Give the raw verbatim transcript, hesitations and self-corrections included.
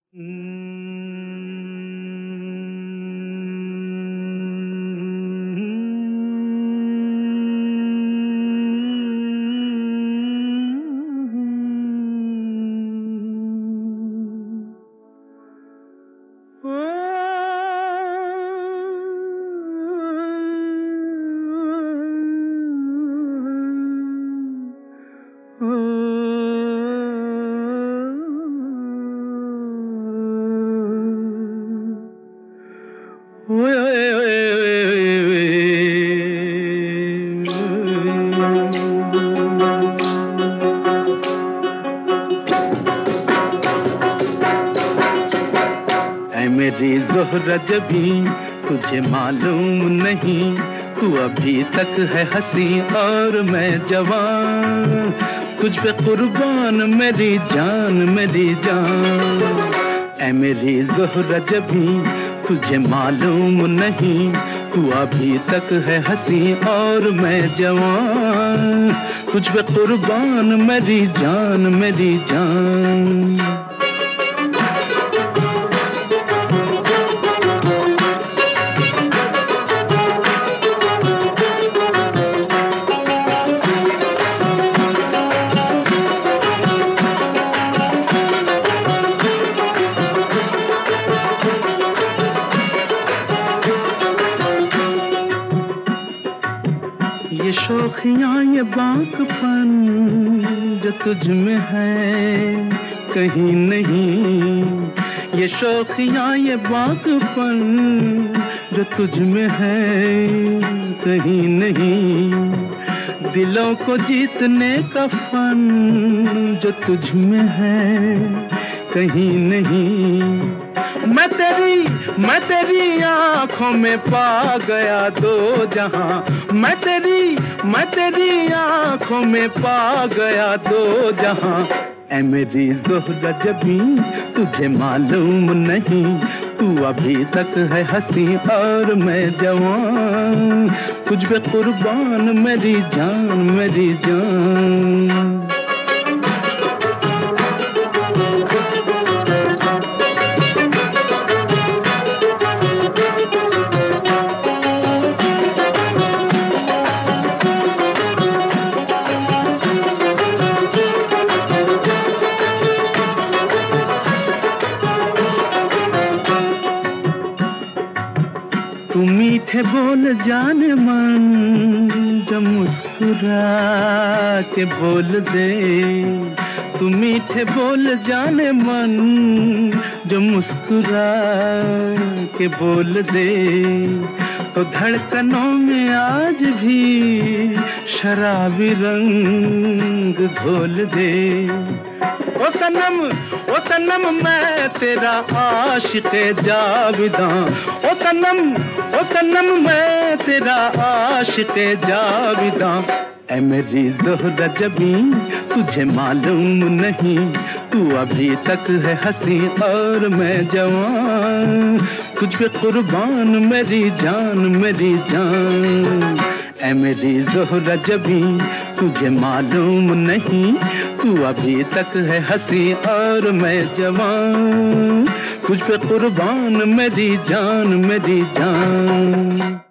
मेरी ज़ोहरा जबी तुझे मालूम नहीं, तू अभी तक है हंसी और मैं जवान, तुझ पे कुर्बान मेरी जान मेरी जान। ऐ मेरी ज़ोहरा जबी तुझे मालूम नहीं, तू अभी तक है हंसी और मैं जवान, तुझ पे कुर्बान मेरी जान मेरी जान। ये शौखियाँ ये बाकपन जो तुझ में है कहीं नहीं, ये शौखियाँ ये बाकपन जो तुझ में है कहीं नहीं, दिलों को जीतने का फन जो तुझ में है कहीं नहीं। मैं तेरी मैं तेरी आँखों में पा गया दो जहां, मैं तेरी मैं तेरी आँखों में पा गया दो जहां। ऐ मेरी ज़ोहरा जबी तुझे मालूम नहीं, तू अभी तक है हंसी और मैं जवान, तुझ पे कुर्बान मेरी जान मेरी जान। तू मीठे बोल जाने मन जो मुस्कुरा के बोल दे, तू मीठे बोल जाने मन जो मुस्कुरा के बोल दे, तो धड़कनों में आज भी शराबी रंग घोल दे। ओ सनम ओ सनम मैं तेरा आशिक़े जाविदां, ओ सनम ओ सनम मैं तेरा आशिक़े जाविदां। ऐ मेरी ज़ोहरा जबी तुझे मालूम नहीं, तू अभी तक है हंसी और मैं जवान, तुझ पे कुर्बान मेरी जान मेरी जान। ऐ मेरी ज़ोहरा जबी तुझे मालूम नहीं, तू अभी तक है हंसी और मैं जवान, तुझ पे कुर्बान मेरी जान मेरी जान।